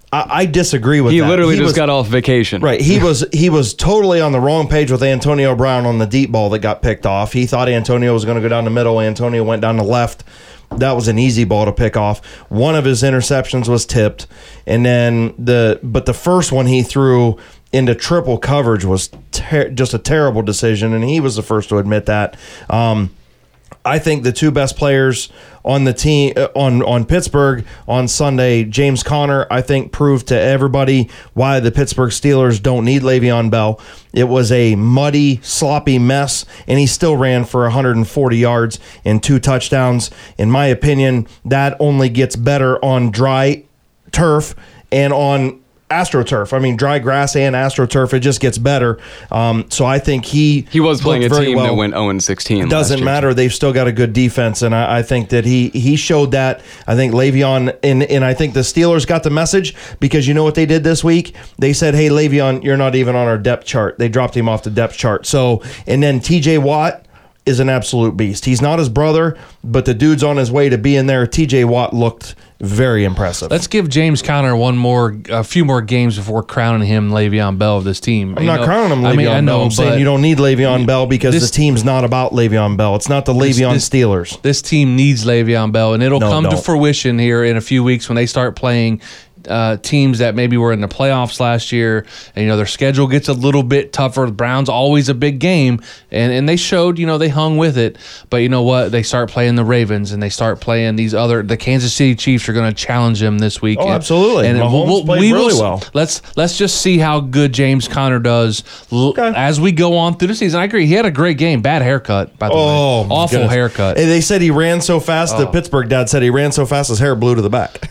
I, I disagree with
He
that.
literally
he
just
was,
got off vacation.
Right. He was he was totally on the wrong page with Antonio Brown on the deep ball that got picked off. He thought Antonio was going to go down the middle. Antonio went down the left. That was an easy ball to pick off. One of his interceptions was tipped, and then the but the first one he threw into triple coverage was ter- just a terrible decision, and he was the first to admit that. Um, I think the two best players on the team uh, on on Pittsburgh on Sunday, James Conner, I think proved to everybody why the Pittsburgh Steelers don't need Le'Veon Bell. It was a muddy, sloppy mess, and he still ran for one hundred forty yards and two touchdowns. In my opinion, that only gets better on dry turf and on AstroTurf. I mean, dry grass and AstroTurf, it just gets better. Um, so I think he
He was playing a
looked very
team
well.
that went oh and sixteen.
Doesn't
last year.
matter. They've still got a good defense, and I, I think that he he showed that. I think Le'Veon, and, and I think the Steelers got the message, because you know what they did this week? They said, hey, Le'Veon, you're not even on our depth chart. They dropped him off the depth chart. So, and then T J Watt is an absolute beast. He's not his brother, but the dude's on his way to being there. T J Watt looked very impressive.
Let's give James Conner one more, a few more games before crowning him Le'Veon Bell of this team.
I'm
You
not
know,
crowning him Le'Veon
I mean, I
Bell.
know,
I'm saying
but
you don't need Le'Veon Bell because
this-
the team's not about Le'Veon Bell. It's not the Le'Veon
this-
Steelers.
This team needs Le'Veon Bell, and it'll
No,
come to
don't.
fruition here in a few weeks when they start playing uh, teams that maybe were in the playoffs last year, and you know their schedule gets a little bit tougher. The Browns always a big game, and and they showed, you know, they hung with it. But you know what? They start playing the Ravens, and they start playing these other. The Kansas City Chiefs are going to challenge them this week.
Oh,
And-
absolutely.
And
Mahomes
we'll,
played
we will
really
s-
well.
Let's let's just see how good James Conner does l-
Okay.
as we go on through the season. I agree. He had a great game. Bad haircut, by the
Oh,
way.
my
Awful
goodness.
haircut.
And they said he ran so fast. The Pittsburgh dad said he ran so fast his hair blew to the back.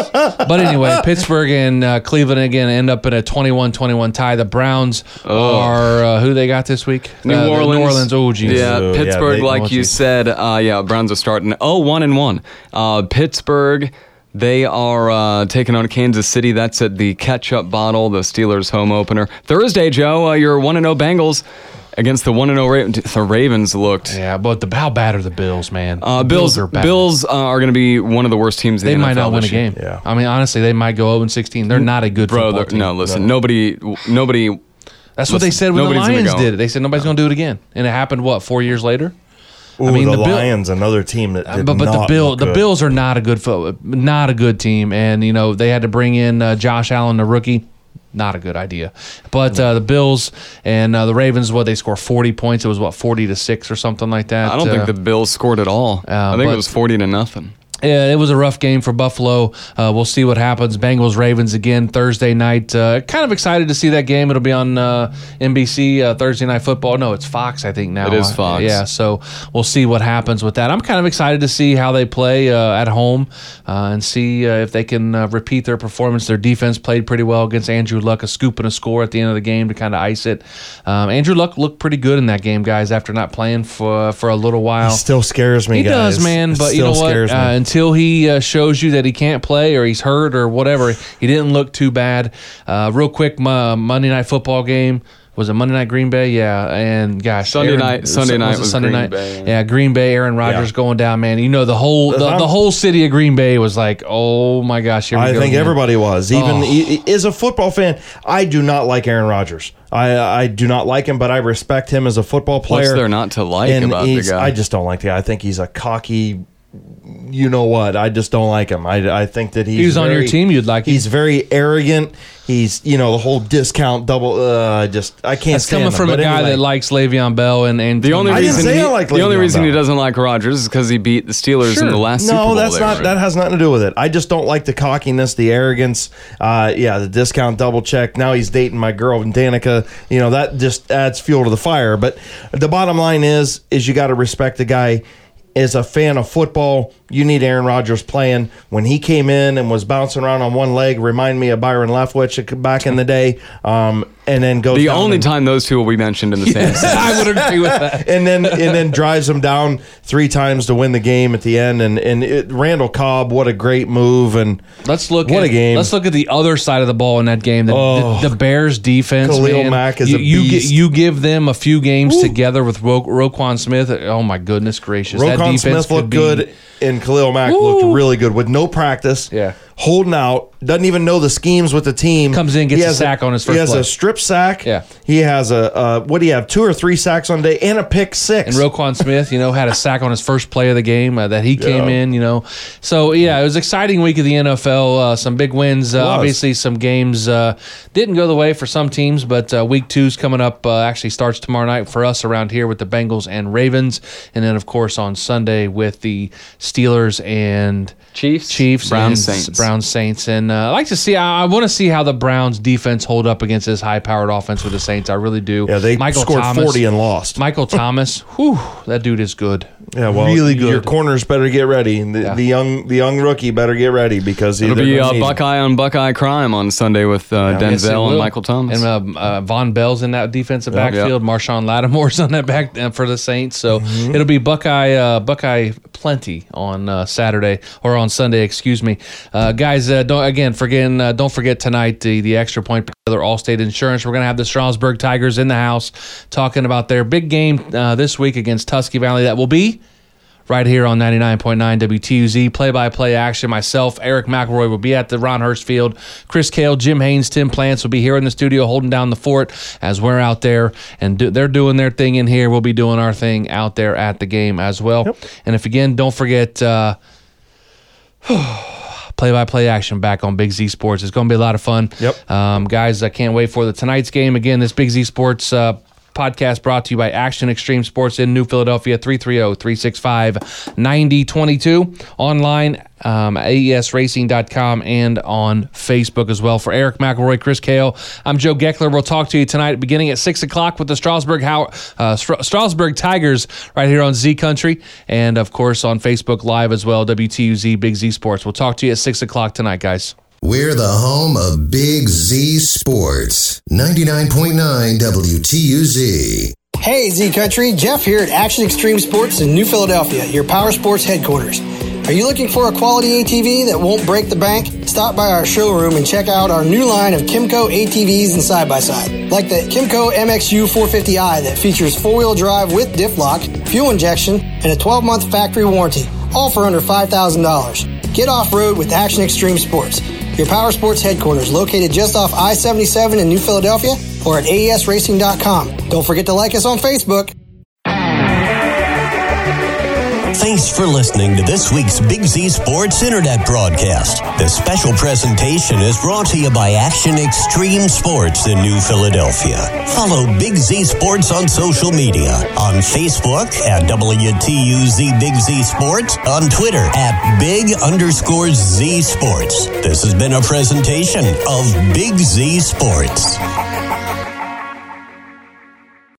But anyway, Pittsburgh and uh, Cleveland again end up in a twenty-one twenty-one tie. The Browns are uh, who they got this week?
New
Uh, the
Orleans.
New Orleans. Oh, geez.
Yeah,
Oh, yeah,
Pittsburgh,
they-
like
want
you
you.
said, uh, yeah, Browns are starting oh one and one. Uh, Pittsburgh, they are uh, taking on Kansas City. That's at the Ketchup Bottle, the Steelers' home opener. Thursday, Joe, uh, your one and oh Bengals against the one and oh Ravens. The Ravens looked.
Yeah, but the how bad are the Bills, man?
Uh,
The
Bills
are bad.
Bills uh, are going to be one of the worst teams in
They
the
might
N F L
not win a
this year.
game.
Yeah.
I mean, honestly, they might go oh and sixteen. They're not a good
Bro,
football
they're-
team.
no, listen, nobody, nobody.
That's what they
listen,
said when the
nobody's gonna
Lions
go.
did it. They said nobody's going to do it again, and it happened. What, four years later?
Ooh,
mean,
the,
the Bill-
Lions, another team that did
but but the
not
Bill
look
the
good.
Bills are not a good fo- not a good team, and you know they had to bring in uh, Josh Allen, the rookie. Not a good idea. But uh, the Bills and uh, the Ravens, what they score forty points. It was what forty to six or something like that.
I don't
Uh,
think the Bills scored at all. I think
but-
it was forty to nothing.
Yeah, it was a rough game for Buffalo. Uh, we'll see what happens. Bengals Ravens again Thursday night. Uh, kind of excited to see that game. It'll be on uh, N B C uh, Thursday Night Football. No, it's Fox, I think now.
It is Fox.
Uh, yeah, so we'll see what happens with that. I'm kind of excited to see how they play uh, at home uh, and see uh, if they can uh, repeat their performance. Their defense played pretty well against Andrew Luck, a scoop and a score at the end of the game to kind of ice it. Um, Andrew Luck looked pretty good in that game, guys, after not playing for for a little while.
He still scares me,
He
guys.
does, man.
It
But you know
still
what?
scares
Uh,
me.
until he uh, shows you that he can't play or he's hurt or whatever, he didn't look too bad. Uh, real quick, my Monday Night Football game. Was it Monday Night Green Bay? Yeah, and gosh,
Sunday
Aaron-
night- Sunday
was
night
it
was
Sunday
Green
night.
Bay.
Yeah, Green Bay. Aaron Rodgers
Yeah.
going down, man. You know the whole the,
I'm-
the whole city of Green Bay was like, oh my gosh, here we
I
go
think
again.
everybody was. Even
Oh.
e- as a football fan, I do not like Aaron Rodgers. I I do not like him, but I respect him as a football player.
What's there not to like
and
about the
he's-
guy?
I just don't like the guy. I think he's a cocky. You know what? I just don't like him. I, I think that he's.
He was on your
very-
team, you'd like him.
He's very arrogant. He's you know the whole discount double. Uh, I just I can't.
That's
stand
coming
him.
from a
But
guy
anyway.
that likes Le'Veon Bell and and
The only
I didn't
reason
say
he,
I like
the only
Le'Veon
reason he
Bell.
doesn't like Rodgers is because he beat the Steelers
Sure.
in the last Super
No,
Bowl.
that's
they
not.
were in.
That has nothing to do with it. I just don't like the cockiness, the arrogance. Uh, yeah, the discount double check. Now he's dating my girl Danica. You know that just adds fuel to the fire. But the bottom line is, is you got to respect the guy. As a fan of football, you need Aaron Rodgers playing. When he came in and was bouncing around on one leg, remind me of Byron Leftwich back in the day. Um, and then goes
The
down
only
and,
time those two will be mentioned in the same sentence.
I would agree with that.
and then and then drives him down three times to win the game at the end. And and it, Randall Cobb, what a great move! And
Let's look
What
at
a game.
Let's look at the other side of the ball in that game. The,
Oh.
the, the Bears defense.
Khalil
man.
Mack is
you,
a
you, gi-
beast.
you give them a few games together with Ro- Roquan Smith. Oh my goodness gracious! that
Roquan
defense
Smith
could
looked
be-
good, and Khalil Mack
Woo.
looked really good with no practice.
Yeah.
holding out, doesn't even know the schemes with the team.
Comes in, gets
He
a
has
sack on his first
He has
play.
a strip sack.
Yeah.
He has a, uh, what do you have, two or three sacks on a day and a pick six.
And Roquan Smith, you know, had a sack on his first play of the game uh, that he came
Yeah.
in, you know. So, yeah, it was an exciting week of the N F L. Uh, some big wins. Uh, obviously, some games uh, didn't go the way for some teams, but uh, week two's coming up. Uh, actually starts tomorrow night for us around here with the Bengals and Ravens. And then, of course, on Sunday with the Steelers and
Chiefs,
Chiefs,
Browns,
and
Saints.
Browns, Saints, and uh, I like to see. I, I want to see how the Browns defense hold up against this high-powered offense with the Saints. I really do.
Yeah, they
Michael
scored
Thomas,
forty and lost.
Michael Thomas, whew, that dude is good.
Yeah, well,
really good.
Your corners better get ready. The,
Yeah.
the young, the young rookie better get ready because
It'll
they're
be
gonna
uh,
need-
Buckeye on Buckeye crime on Sunday with uh,
Yeah.
Denzel
Yes, it
and
will.
Michael Thomas.
And uh, uh, Von Bell's in that defensive
Yep.
backfield. Marshawn Lattimore's on that back uh, for the Saints. So
Mm-hmm.
it'll be Buckeye uh, Buckeye plenty on uh, Saturday or on Sunday, excuse me. Uh, guys, uh, don't again forget uh, don't forget tonight the the extra point together Allstate Insurance. We're gonna have the Strasburg Tigers in the house talking about their big game uh, this week against Tusky Valley. That will be right here on ninety-nine point nine W T U Z. Play-by-play action. Myself, Eric McElroy, will be at the Ron Hurst Field. Chris Cale, Jim Haynes, Tim Plants will be here in the studio holding down the fort as we're out there. And do, they're doing their thing in here. We'll be doing our thing out there at the game as well.
Yep.
And if, again, don't forget... Uh, play-by-play action back on Big Z Sports. It's going to be a lot of fun.
Yep.
Um, guys, I can't wait for the tonight's game. Again, this Big Z Sports uh, podcast brought to you by Action Extreme Sports in New Philadelphia, three three zero, three six five, nine zero two two. Online, um, A E S racing dot com, and on Facebook as well. For Eric McElroy, Chris Cale, I'm Joe Geckler. We'll talk to you tonight beginning at six o'clock with the Strasburg, How- uh, Str- Strasburg Tigers right here on Z Country, and, of course, on Facebook Live as well, W T U Z, Big Z Sports. We'll talk to you at six o'clock tonight, guys.
We're the home of Big Z Sports, ninety-nine point nine W T U Z.
Hey, Z Country, Jeff here at Action Extreme Sports in New Philadelphia, your power sports headquarters. Are you looking for a quality A T V that won't break the bank? Stop by our showroom and check out our new line of Kimco A T Vs and side-by-side. Like the Kimco M X U four fifty i that features four-wheel drive with diff lock, fuel injection, and a twelve-month factory warranty, all for under five thousand dollars. Get off-road with Action Extreme Sports, your power sports headquarters located just off I seventy-seven in New Philadelphia or at A E S racing dot com. Don't forget to like us on Facebook.
Thanks for listening to this week's Big Z Sports Internet broadcast. This special presentation is brought to you by Action Extreme Sports in New Philadelphia. Follow Big Z Sports on social media. On Facebook at W T U Z Big Z Sports. On Twitter at Big underscore Z Sports. This has been a presentation of Big Z Sports.